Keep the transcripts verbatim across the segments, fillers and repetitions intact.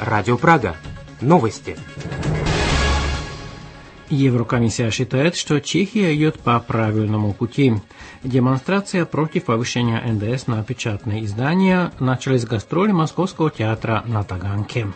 Радио Прага. Новости. Еврокомиссия считает, что Чехия идет по правильному пути. Демонстрация против повышения эн дэ эс на печатные издания начались с гастроли Московского театра на Таганке.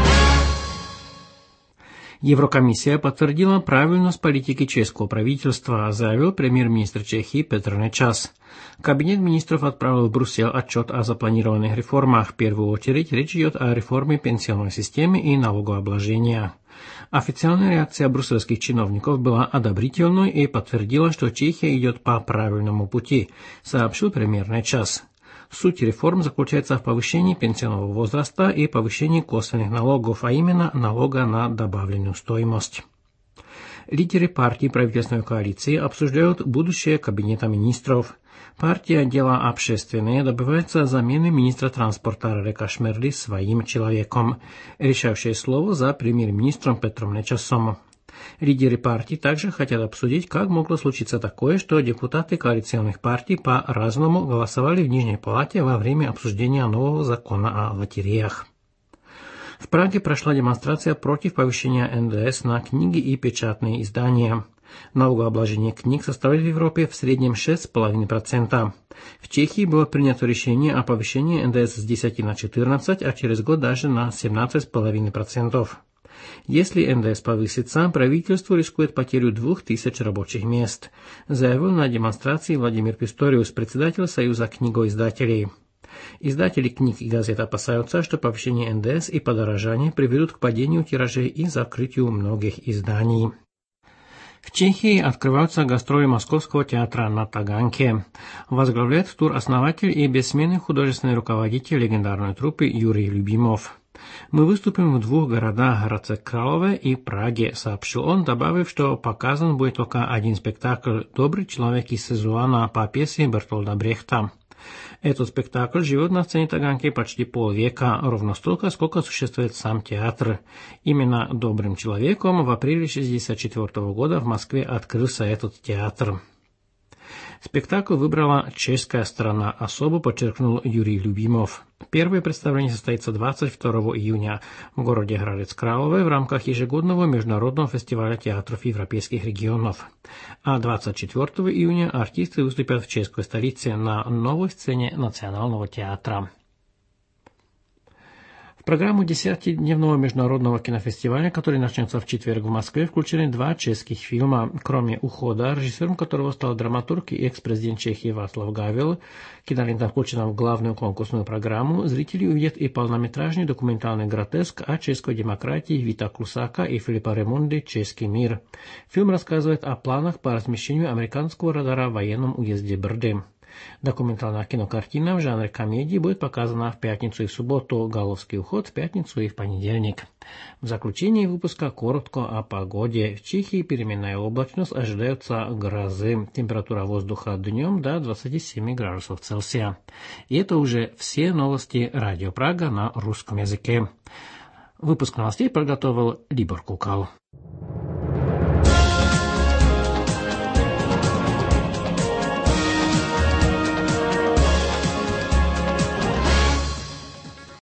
Еврокомиссия подтвердила правильность политики чешского правительства, заявил премьер-министр Чехии Petr Nečas. Кабинет министров отправил в Брюссель отчет о запланированных реформах. В первую очередь речь идет о реформе пенсионной системы и налогообложения. Официальная реакция брюссельских чиновников была одобрительной и подтвердила, что Чехия идет по правильному пути, сообщил премьер Nečas. Суть реформ заключается в повышении пенсионного возраста и повышении косвенных налогов, а именно налога на добавленную стоимость. Лидеры партий правительственной коалиции обсуждают будущее кабинета министров. Партия «Дела общественные» добивается замены министра транспорта Рарека Шмерли своим человеком. Решающее слово за премьер-министром Петром Nečasом. Лидеры партий также хотят обсудить, как могло случиться такое, что депутаты коалиционных партий по-разному голосовали в Нижней палате во время обсуждения нового закона о лотереях. В Праге прошла демонстрация против повышения эн дэ эс на книги и печатные издания. Налогообложение книг составляет в Европе в среднем шесть целых пять десятых процента. В Чехии было принято решение о повышении эн дэ эс с десяти на четырнадцать, а через год даже на семнадцать целых пять десятых процента. Если эн дэ эс повысится, правительство рискует потерю двух тысяч рабочих мест, заявил на демонстрации Владимир Писториус, председатель Союза книгоиздателей. Издатели книг и газет опасаются, что повышение эн дэ эс и подорожание приведут к падению тиражей и закрытию многих изданий. В Чехии открываются гастроли Московского театра на Таганке. Возглавляет тур основатель и бессменный художественный руководитель легендарной труппы Юрий Любимов. «Мы выступим в двух городах, Градце Крálové и Праге», сообщил он, добавив, что показан будет только один спектакль «Добрый человек из Сезуана» по пьесе Бертолда Брехта. Этот спектакль живет на сцене Таганки почти полвека, ровно столько, сколько существует сам театр. Именно «Добрым человеком» в апреле шестьдесят четвёртого года в Москве открылся этот театр. Спектакль выбрала чешская сторона, особо подчеркнул Юрий Любимов. Первое представление состоится двадцать второго июня в городе Градец Крálové в рамках ежегодного международного фестиваля театров европейских регионов. А двадцать четвёртого июня артисты выступят в чешской столице на новой сцене Национального театра. В программу десятидневного международного кинофестиваля, который начнется в четверг в Москве, включены два чешских фильма. Кроме «Ухода», режиссером которого стал драматург и экс-президент Чехии Václav Gavil, кинолента включена в главную конкурсную программу, зрители увидят и полнометражный документальный гротеск о чешской демократии Víta Klusáka и Филиппа Раймонды «Чешский мир». Фильм рассказывает о планах по размещению американского радара в военном уезде Брды. Документальная кинокартина в жанре комедии будет показана в пятницу и в субботу, «Галовский уход» в пятницу и в понедельник. В заключении выпуска коротко о погоде. В Чехии переменная облачность, ожидаются грозы. Температура воздуха днем до двадцати семи градусов Цельсия. И это уже все новости Радио Прага на русском языке. Выпуск новостей подготовил Libor Kukal.